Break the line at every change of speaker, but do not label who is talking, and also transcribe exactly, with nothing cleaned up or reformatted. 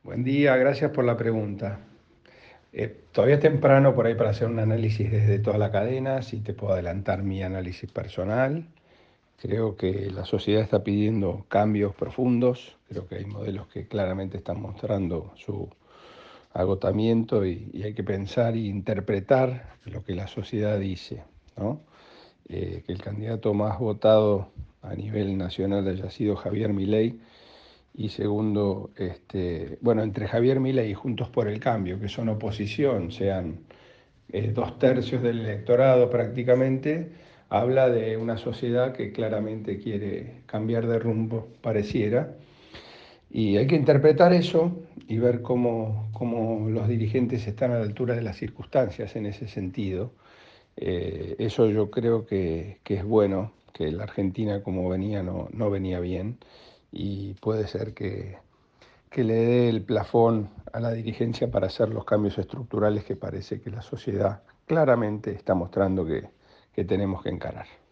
Buen día, gracias por la pregunta. Eh, todavía es temprano por ahí para hacer un análisis desde toda la cadena, si te puedo adelantar mi análisis personal. Creo que la sociedad está pidiendo cambios profundos, creo que hay modelos que claramente están mostrando su agotamiento y, y hay que pensar e interpretar lo que la sociedad dice, ¿no? Eh, que el candidato más votado a nivel nacional haya sido Javier Milei. Y segundo, este, bueno, entre Javier Milei y Juntos por el Cambio, que son oposición, sean eh, dos tercios del electorado prácticamente, habla de una sociedad que claramente quiere cambiar de rumbo, pareciera. Y hay que interpretar eso y ver cómo, cómo los dirigentes están a la altura de las circunstancias en ese sentido. Eh, eso yo creo que, que es bueno, que la Argentina como venía no, no venía bien y puede ser que que le dé el plafón a la dirigencia para hacer los cambios estructurales que parece que la sociedad claramente está mostrando que, que tenemos que encarar.